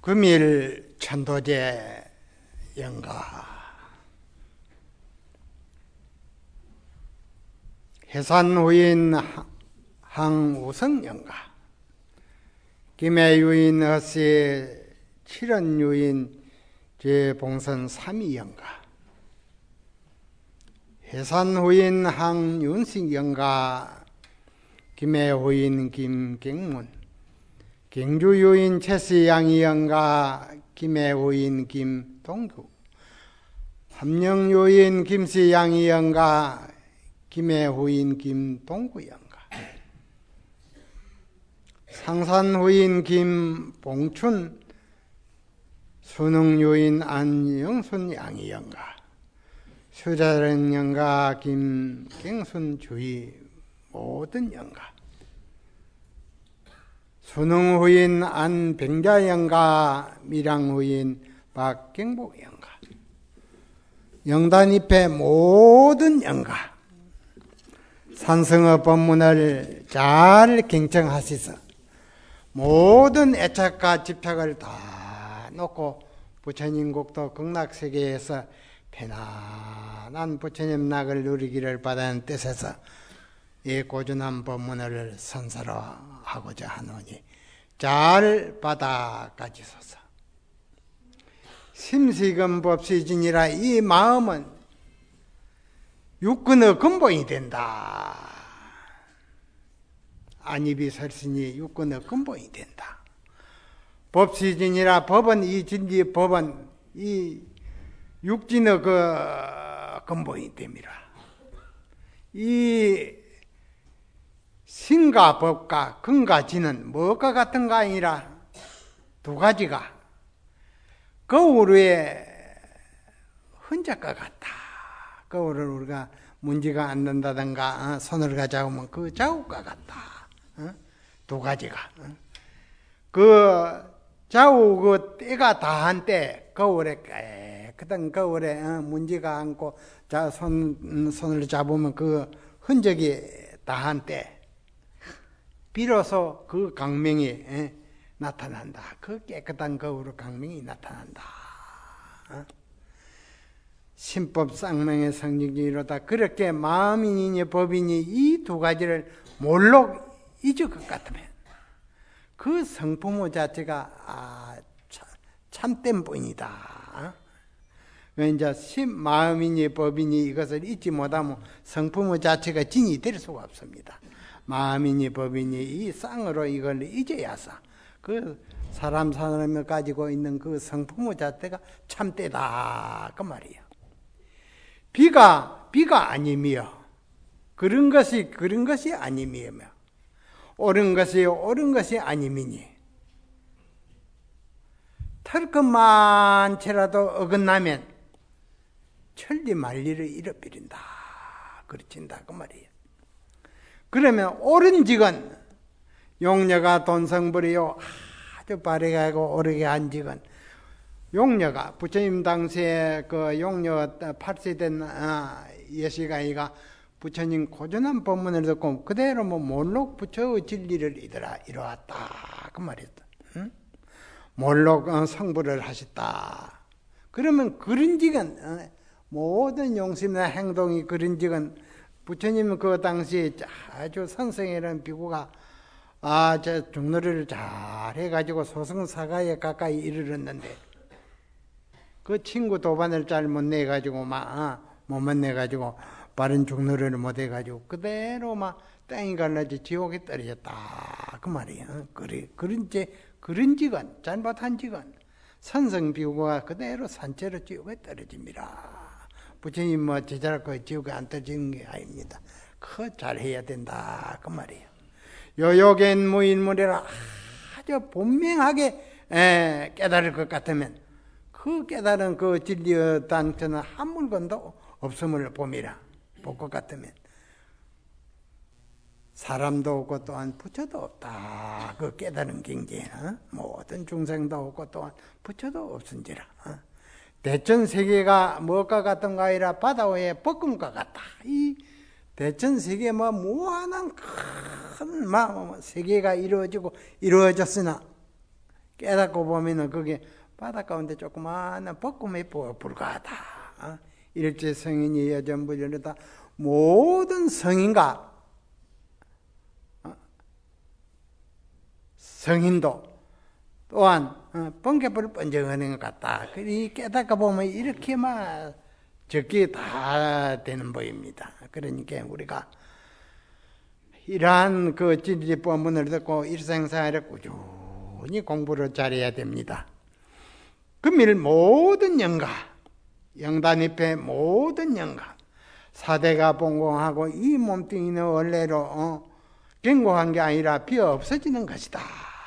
금일 천도제 영가 해산후인 항우성 영가 김해유인 허씨 칠언유인 제봉선 삼위 영가 해산후인 항윤식 영가 김해후인 김경문 경주유인 최씨양이 영가 김해후인 김동규 함령유인 김씨양이 영가 김해후인 김동구 영가 상산후인 김봉춘 수능유인 안영순 양이 영가 수자령 영가 김경순 주의 모든 영가 수능후인 안병자 영가 밀양후인 박경복 영가 영단입회 모든 영가 산성어 법문을 잘 경청하시서 모든 애착과 집착을 다 놓고 부처님 국도 극락세계에서 편안한 부처님 낙을 누리기를 바라는 뜻에서 이 고준한 법문을 선사로 하고자 하노니 잘 받아가지소서. 심시근법시진이라 이 마음은 육근의 근본이 된다. 안입이 설신이 육근의 근본이 된다. 법시진이라 법은 이 진리 법은 이 육진의 그 근본이 됩니다. 이 신과 법과 근과 진은 무엇과 같은가 아니라 두 가지가 거울 위에 흔적과 같다. 거울을 우리가 문지가 앉는다든가 손을 잡으면 그 자국과 같다. 두 가지가. 그 자국 그 때가 다한 때 거울에 깨끗한 거울에 문지가 앉고 손을 잡으면 그 흔적이 다한 때 비로소 그 강명이 나타난다. 그 깨끗한 거울의 강명이 나타난다. 신법 쌍명의 성직이로다. 그렇게 마음이니 법이니 이 두 가지를 몰록 잊을 것 같으면 그 성품의 자체가 참된 뿐이다. 이제 마음이니 법이니 이것을 잊지 못하면 성품의 자체가 진이 될 수가 없습니다. 마음이니 법이니 이 쌍으로 이걸 잊어야서 그 사람을 가지고 있는 그 성품의 자체가 참되다 그 말이에요. 비가 아님이요. 그런 것이 아님이며 옳은 것이 아님이니 털끝만치라도 어긋나면 천리 만리를 잃어버린다. 그르친다 그 말이에요. 그러면 옳은 직은 용녀가 돈성불이요 아주 바르게 오르게 한 직은 용녀가 부처님 당시에 그 용녀 8세 된 예시가이가 부처님 고전한 법문을 듣고 그대로 몰록 부처의 진리를 이루었다 그 말이었다. 응? 몰록 성불을 하셨다. 그러면 그런 직은 모든 용심이나 행동이 그런 직은 부처님 그 당시 아주 선생이라는 비구가 저 중노리를 잘 해가지고 소승사가에 가까이 이르렀는데 그 친구 도반을 잘 못 내가지고 못만 내가지고 바른 중노리를 못 해가지고 그대로 땅이 갈라지 지옥에 떨어졌다 그 말이에요. 그런 직은 잘못한 직은 선성 비구가 그대로 산채로 지옥에 떨어집니다. 부처님 제자를 그 지옥에 안 떨어지는 게 아닙니다. 그거 잘해야 된다 그 말이에요. 요욕엔 무인물이라 아주 분명하게 깨달을 것 같으면 그 깨달은 그 진리의 단처는 한 물건도 없음을 볼 것 같으면 사람도 없고 또한 부처도 없다. 그 깨달은 경지에 모든 중생도 없고 또한 부처도 없은지라. 대천세계가 무엇과 같은가 아니라 바다 위에 볶음과 같다. 이 대천세계 무한한 큰 세계가 이루어졌으나 깨닫고 보면은 그게 바닷 가운데 조그마한 벚꽃에 불과하다. 일제 성인이 여전부 이러다 모든 성인과 성인도 또한 번개불 번쩍하는 것 같다. 깨닫고 보면 이렇게 막 적게 다 되는 법입니다. 그러니까 우리가 이러한 그 진리법문을 듣고 일생생활에 꾸준히 공부를 잘해야 됩니다. 금일 모든 영가, 영단입회 모든 영가, 사대가 봉공하고 이 몸뚱이는 원래로 견고한 게 아니라 비어 없어지는 것이다.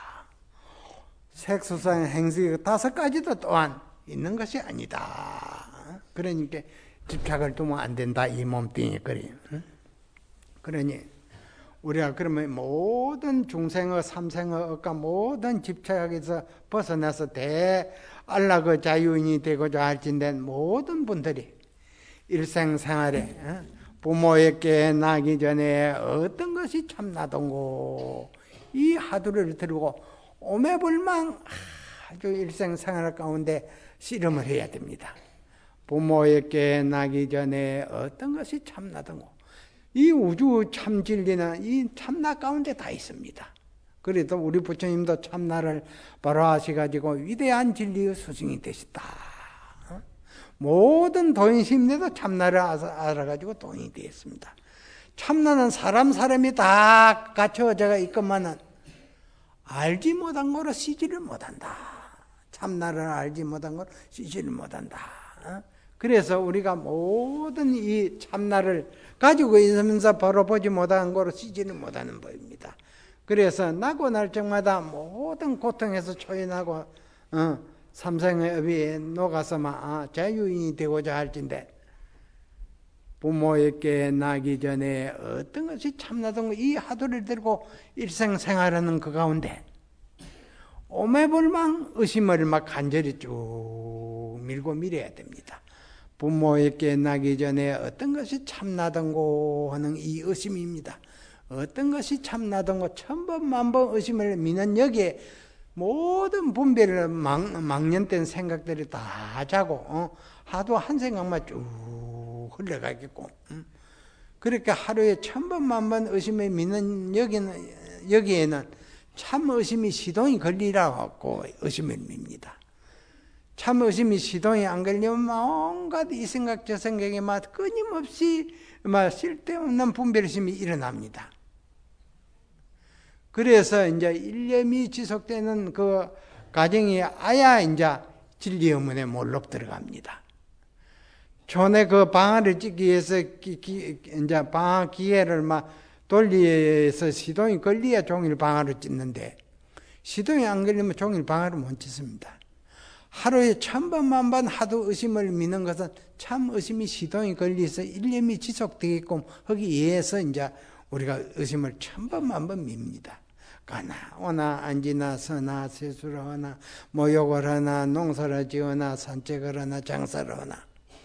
색수상 행식 5가지도 또한 있는 것이 아니다. 그러니까 집착을 두면 안 된다. 이 몸뚱이에 그러니 우리가 그러면 모든 중생의 삼생의 모든 집착에서 벗어나서 안락의 자유인이 되고자 할진대 모든 분들이 일생생활에 부모에게 나기 전에 어떤 것이 참나던고 이 하두를 들고 오매불망 아주 일생생활 가운데 씨름을 해야 됩니다. 부모에게 나기 전에 어떤 것이 참나던고 이 우주 참진리는 이 참나 가운데 다 있습니다. 그래도 우리 부처님도 참나를 바로 하셔가지고 위대한 진리의 스승이 되셨다. 모든 도인심리도 참나를 알아가지고 도인이 되었습니다. 참나는 사람이 다 갖춰져 있건만은 알지 못한 거로 쓰지를 못한다. 참나를 알지 못한 거로 쓰지를 못한다. 그래서 우리가 모든 이 참나를 가지고 있으면서 바로 보지 못한 거로 쓰지를 못하는 법입니다. 그래서 나고 날 적마다 모든 고통에서 초연하고 삼생의 업이 녹아서 자유인이 되고자 할진대 부모에게 나기 전에 어떤 것이 참나던 이 하도를 들고 일생생활하는 그 가운데 오매불망 의심을 막 간절히 쭉 밀고 밀어야 됩니다. 부모에게 나기 전에 어떤 것이 참나던고 하는 이 의심입니다. 어떤 것이 참나던고 천번만번 의심을 미는 여기에 모든 분별을 망년된 생각들이 다 자고 하도 한 생각만 쭉 흘러가겠고 그렇게 하루에 천번만번 의심을 미는 여기에는 참 의심이 시동이 걸리라고 의심을 밉니다. 참 의심이 시동이 안 걸리면 온갖 이 생각 저 생각에 막 끊임없이 막 쓸데없는 분별심이 일어납니다. 그래서 이제 일념이 지속되는 그 과정이 아야 이제 진리 의문에 몰록 들어갑니다. 전에 그 방아를 찍기 위해서 이제 방아 기회를 막 돌리에서 시동이 걸려야 종일 방아를 찢는데 시동이 안 걸리면 종일 방아를 못 찢습니다. 하루에 천번만번 하도 의심을 미는 것은 참 의심이 시동이 걸려서 일념이 지속되게끔 하기 위해서 이제 우리가 의심을 천번만번 밉니다. 가나 오나 앉으나 서나 세수를 하나 모욕을 하나 농사를 지으나 산책을 하나 장사를 하나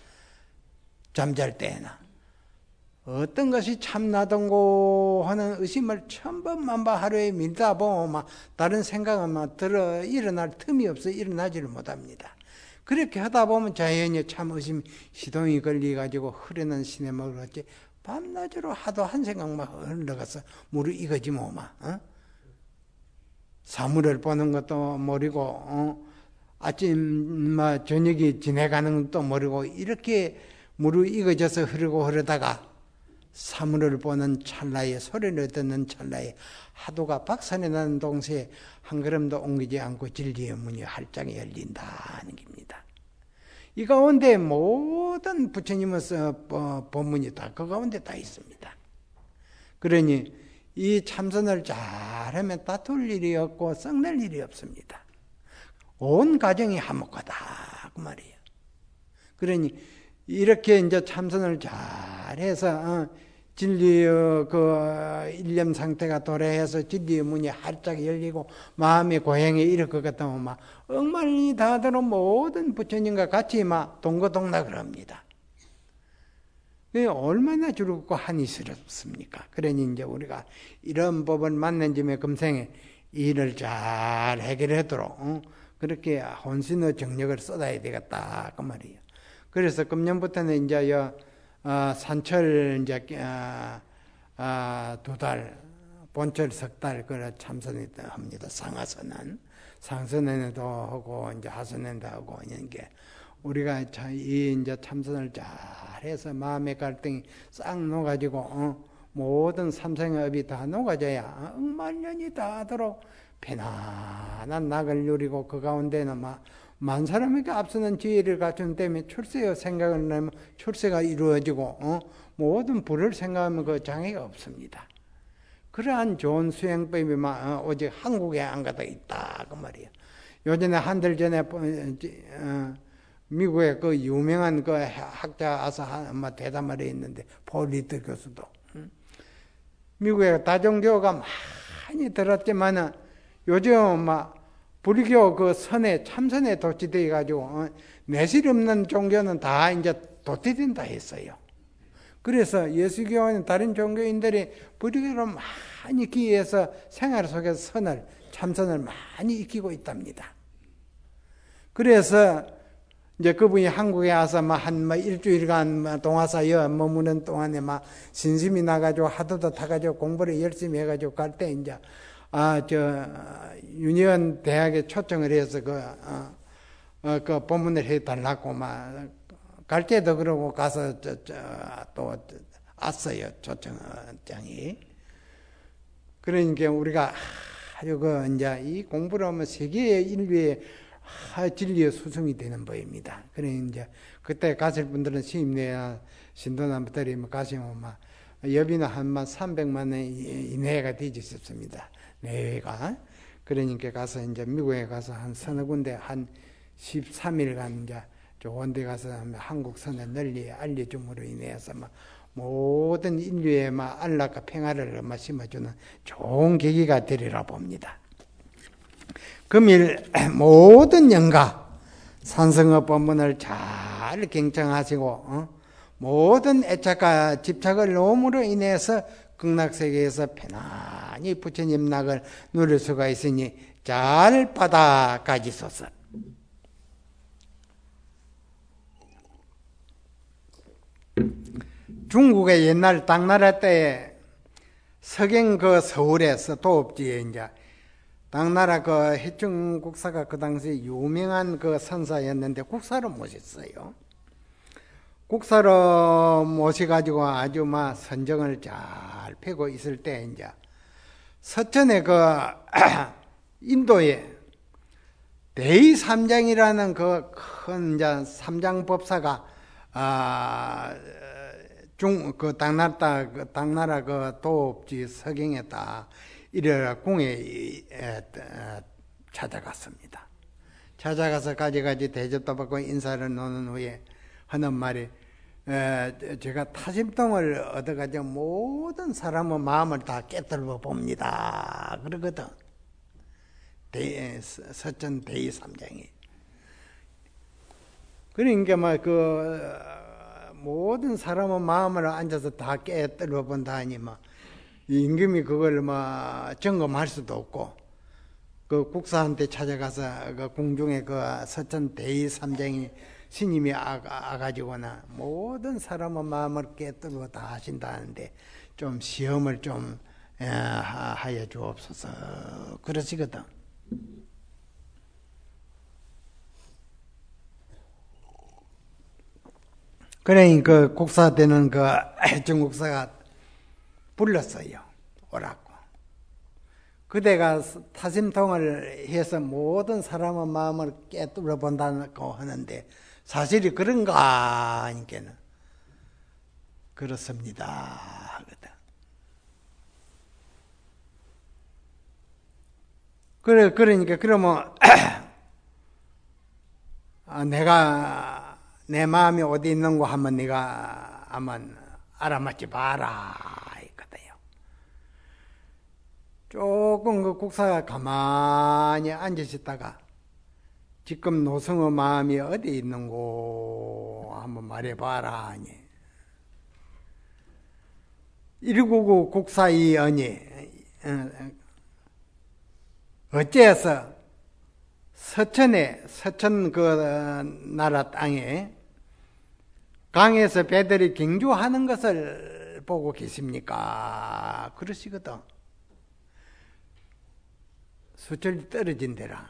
잠잘 때나 어떤 것이 참나던고 하는 의심을 천번만번 하루에 밀다 보면 막 다른 생각은 막 일어날 틈이 없어 일어나지를 못합니다. 그렇게 하다 보면 자연히 참 의심 시동이 걸려가지고 흐르는 시냇물을 어찌 밤낮으로 하도 한 생각만 흘러가서 물을 익어지 뭐마 사물을 보는 것도 모르고 아침 저녁이 지내가는 것도 모르고 이렇게 물이 익어져서 흐르다가 사물을 보는 찰나에 소리를 듣는 찰나에 하도가 박산이 나는 동시에 한 걸음도 옮기지 않고 진리의 문이 활짝 열린다는 겁니다. 이 가운데 모든 부처님의 법문이 다 그 가운데 다 있습니다. 그러니 이 참선을 잘하면 다툴 일이 없고 썩낼 일이 없습니다. 온 가정이 화목하다 그 말이에요. 그러니 이렇게 이제 참선을 잘해서 진리의 그 일념 상태가 도래해서 진리의 문이 활짝 열리고 마음의 고행에 이를 것 같으면 막 억만이 다들어 모든 부처님과 같이 막 동거동락을 합니다. 얼마나 즐겁고 한이스럽습니까? 그러니 이제 우리가 이런 법을 만난 점에 금생에 일을 잘 해결하도록 그렇게 혼신의 정력을 쏟아야 되겠다 그 말이에요. 그래서 금년부터는 이제 산철 이제 2달, 본철 3달 그래 참선합니다. 상선에도 하고 이제 하선에도 하고 이런 게 우리가 이 이제 참선을 잘해서 마음의 갈등이 싹 녹아지고 모든 삼생업이 다 녹아져야 억만년이 닿도록 편안한 낙을 누리고 그 가운데는 만 사람에게 앞서는 지혜를 갖춘 때문에 출세의 생각을 내면 출세가 이루어지고 모든 불을 생각하면 그 장애가 없습니다. 그러한 좋은 수행법이 오직 한국에 안 가다 있다 그 말이에요. 요전에 한달 전에 미국의 그 유명한 그 학자 와서 대담을 했는데 폴 리트 교수도 미국의 다종교가 많이 들었지만은 요즘 불교 그 참선에 도취되어 가지고 내실 없는 종교는 다 이제 도취된다 했어요. 그래서 예수교와는 다른 종교인들이 불교를 많이 기해서 생활 속에서 참선을 많이 익히고 있답니다. 그래서 이제 그분이 한국에 와서 한 일주일간 동화사여 머무는 동안에 신심이 나가지고 하도도 타가지고 공부를 열심히 해가지고 갈 때 이제 유니언 대학에 초청을 해서 그 본문을 해달라고 갈 때도 그러고 가서 또 왔어요 초청장이. 그러니까 우리가 아주 이제 이 공부를 하면 세계의 인류의 진리의 수성이 되는 법입니다. 그러니 이제 그때 가실 분들은 시임내야 신도남들이 가시면 여비는 한 300만 원 이내가 되지 싶습니다. 내외가. 그러니까 가서 이제 미국에 가서 한 서너 군데 한 13일간 이제 좋은 데 가서 한국 선을 널리 알려줌으로 인해서 모든 인류의 안락과 평화를 심어주는 좋은 계기가 되리라 봅니다. 금일 모든 영가 산성의 법문을 잘 경청하시고 모든 애착과 집착을 놓음으로 인해서 극락세계에서 편안히 부처님 낙을 누릴 수가 있으니 잘 받아가지소서. 중국의 옛날 당나라 때에 서경 서울에서 도읍지에 이제 당나라 해충 국사가 그 당시 유명한 선사였는데 국사로 모셨어요. 국사로 모셔가지고 아주 선정을 잘 펴고 있을 때 이제 서천에 인도에 대의삼장이라는 큰 이제 삼장법사가 당나라 도읍지 서경에다 이래라 궁에 찾아갔습니다. 찾아가서 가지가지 대접도 받고 인사를 나눈 후에 하는 말이 제가 타심통을 얻어가지고 모든 사람의 마음을 다 깨뜨려 봅니다. 그러거든. 서천 대의삼장이. 그러니까 모든 사람의 마음을 앉아서 다 깨뜨려 본다니 임금이 그걸 점검할 수도 없고 그 국사한테 찾아가서 궁중에 서천 대의삼장이 스님이 와가지고나 모든 사람의 마음을 깨뜨려 다 하신다는데 좀 시험을 좀 하여 주옵소서 그러시거든. 그러니 국사 때는 해충국사가 불렀어요. 오라고. 그대가 타심통을 해서 모든 사람의 마음을 깨뜨려 본다고 하는데 사실이 그런가 하니까는 그렇습니다 하거든. 그러니까 그러면 내가 내 마음이 어디 있는고 하면 네가 한번 알아맞지 봐라 했거든요. 조금 국사가 가만히 앉으셨다가 지금 노성의 마음이 어디 있는고 한번 말해봐라 하니 199 국사이 언니 어째서 서천 그 나라 땅에 강에서 배들이 경주하는 것을 보고 계십니까? 그러시거든. 수철이 떨어진 데라.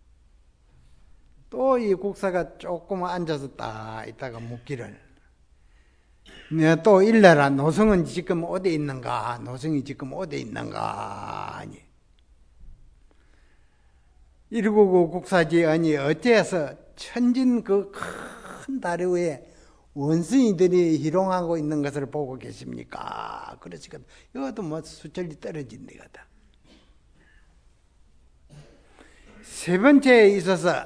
또 이 국사가 조금 앉아서 딱 있다가 묻기를, 내가 또 일러라. 노성은 지금 어디 있는가? 노성이 지금 어디 있는가? 아니. 일구구 국사지, 아니, 어째서 천진 그 큰 다리 위에 원숭이들이 희롱하고 있는 것을 보고 계십니까? 그러시거든. 이것도 뭐 수철이 떨어진 데거든. 세 번째에 있어서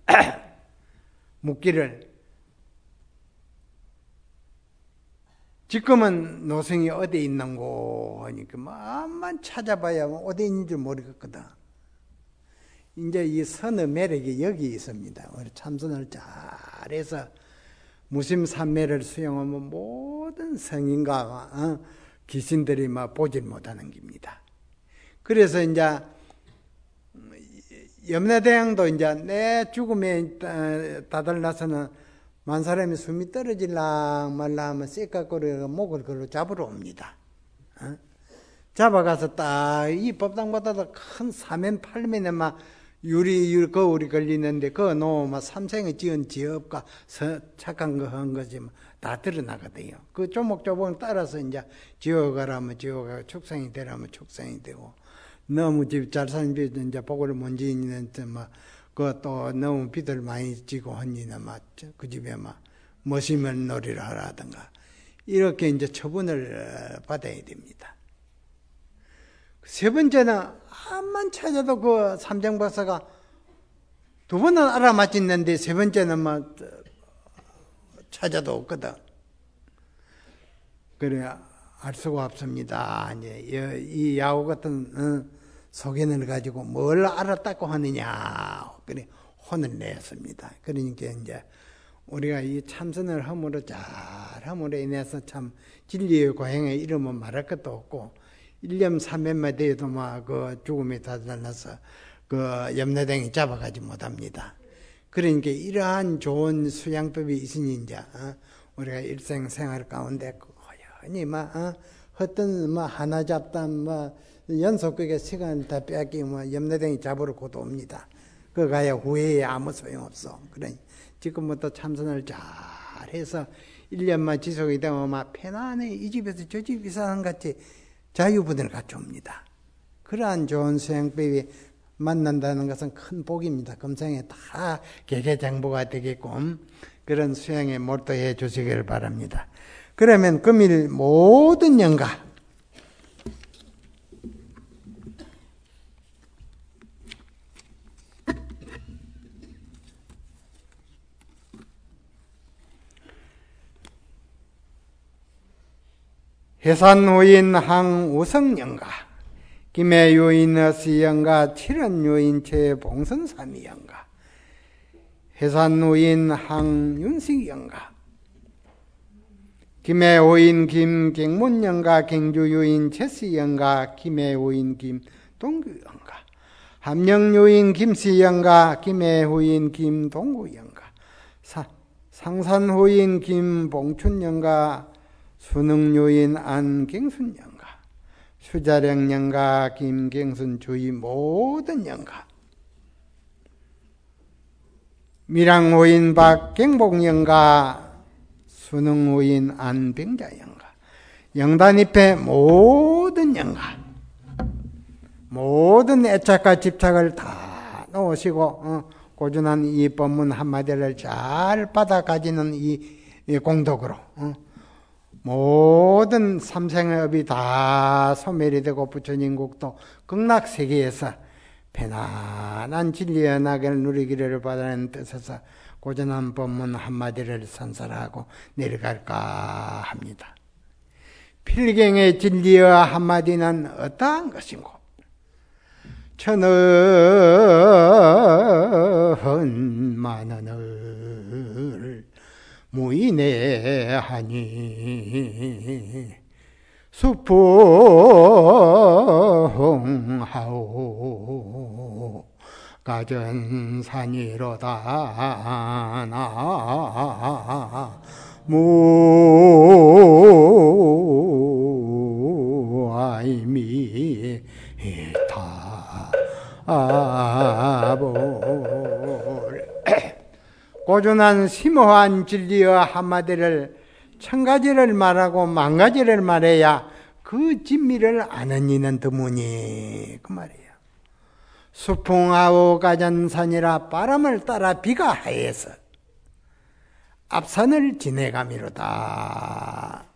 묻기를, 지금은 노성이 어디 있는고 하니까 마음만 찾아봐야 어디 있는지 모르겠거든. 이제 이 선의 매력이 여기 있습니다. 우리 참선을 잘해서 무심삼매를 수용하면 모든 성인과 귀신들이 막 보질 못하는 겁니다. 그래서 이제 염라대왕도 이제 내 죽음에 다들나서는 만 사람이 숨이 떨어질라 말라 하면 쇳가꼬리가 목을 걸로 잡으러 옵니다. 잡아가서 딱 이 법당보다도 큰 사면팔면에 막 거울이 걸리는데 그거 놓으면 삼생의 지은 지업과 착한 거 한 거지 다 드러나거든요. 그 조목조목 따라서 이제 지어가라면 지어가고 축생이 되라면 축생이 되고, 너무 집 잘 사는 집 이제 복을 못 지니는 그또 너무 빚을 많이 지고 하니나 그 집에 머시면 놀이를 하라든가 이렇게 이제 처분을 받아야 됩니다. 세 번째는 한만 찾아도 그 삼정박사가 두 번은 알아맞혔는데 세 번째는 찾아도 없거든. 그래 알 수가 없습니다. 이제 이 야후 같은 소견을 가지고 뭘 알았다고 하느냐. 그래 혼을 냈습니다. 그러니까 이제 우리가 이 참선을 함으로 잘함으로 인해서 참 진리의 고행에 이르면 말할 것도 없고, 일념삼면만 되어도 그 죽음에 다다라서 그 염라대왕이 잡아가지 못합니다. 그러니까 이러한 좋은 수양법이 있으니 이제 우리가 일생생활 가운데 허연히 어떤 하나 잡다 연속하게 시간을 다 빼앗기면 염라대왕이 잡으러 곧 옵니다. 그 가야 후회에 아무 소용없어. 그러니 지금부터 참선을 잘해서 1년만 지속이 되면 편안히 이 집에서 저 집 이사람 같이 자유분을 갖춰옵니다. 그러한 좋은 수행법이 만난다는 것은 큰 복입니다. 금생에 다 개개장보가 되게끔 그런 수행에 몰두해 주시길 바랍니다. 그러면 금일 모든 영가 해산노인 항우성영가, 김해요인 어시영가, 칠원요인 최봉선삼이영가, 해산노인 항윤식영가, 김해오인 김경문영가, 경주요인 최시영가, 김해오인 김동규영가, 함령요인 김시영가, 김해호인 김동구영가, 상산호인 김봉춘영가, 수능요인 안경순영가, 수자령영가, 김경순 주의 모든 영가, 밀양호인 박경복영가, 수능호인 안병자영가, 영단입회 모든 영가, 모든 애착과 집착을 다 놓으시고 고준한 이 법문 한마디를 잘 받아가지는 이 공덕으로 모든 삼생의 업이 다 소멸이 되고 부처님국도 극락세계에서 편안한 진리의 낙을 누리기를 바라는 뜻에서 고전한 법문 한마디를 선설하고 내려갈까 합니다. 필경의 진리의 한마디는 어떠한 것인고? 천은 만원을 무인해하니 수풍하오 가전 산이로다 나무 아이미타 아볼 고준한 심오한 진리와 한마디를 1000가지를 말하고 10,000가지를 말해야 그 진미를 아는 이는 드무니 그 말이에요. 수풍하오 가전산이라 바람을 따라 비가 하에서 앞산을 지내가미로다.